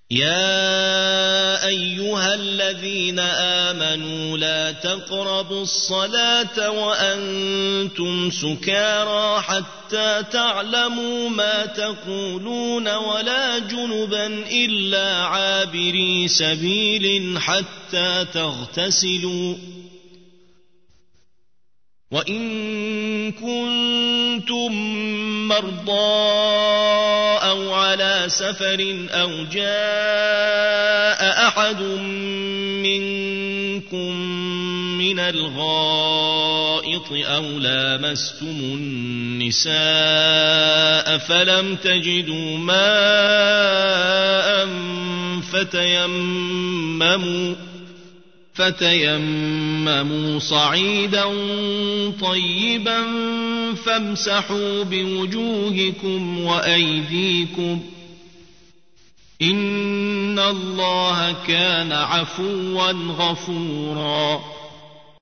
يا أيها الذين آمنوا لا تقربوا الصلاة وأنتم سكارى حتى تعلموا ما تقولون ولا جنبا إلا عابري سبيل حتى تغتسلوا وإن كنتم مرضى أو على سفر أو جاء أحد منكم من الغائط أو لامستم النساء فلم تجدوا ماء فتيمموا صعيدا طيبا فامسحوا بوجوهكم وأيديكم إن الله كان عفوا غفورا